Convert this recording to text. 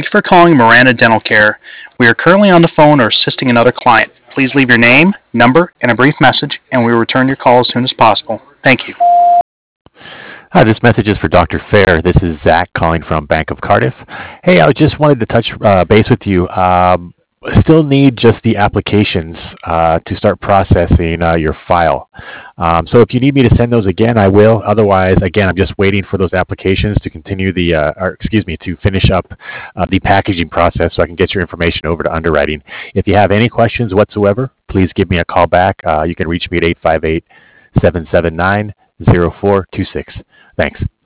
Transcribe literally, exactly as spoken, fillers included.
Thank you for calling Miranda Dental Care. We are currently on the phone or assisting another client. Please leave your name, number, and a brief message, and we will return your call as soon as possible. Thank you. Hi, this message is for Doctor Fair. This is Zach calling from Bank of Cardiff. Hey, I just wanted to touch uh, base with you. Um, still need just the applications uh, to start processing uh, your file. Um, so if you need me to send those again, I will. Otherwise, again, I'm just waiting for those applications to continue the, uh, or excuse me, to finish up uh, the packaging process so I can get your information over to underwriting. If you have any questions whatsoever, please give me a call back. Uh, you can reach me at eight five eight, seven seven nine, zero four two six. Thanks.